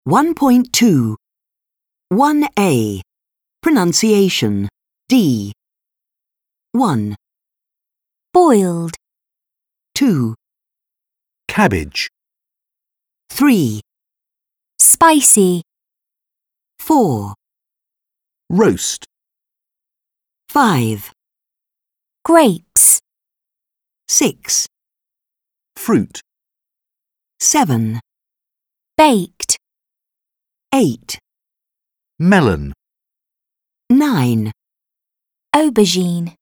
1.2 1A Pronunciation D 1, boiled, 2, cabbage, 3, spicy, 4, roast, 5, grapes, 6, fruit, 7, baked, 8, melon, 9, aubergine.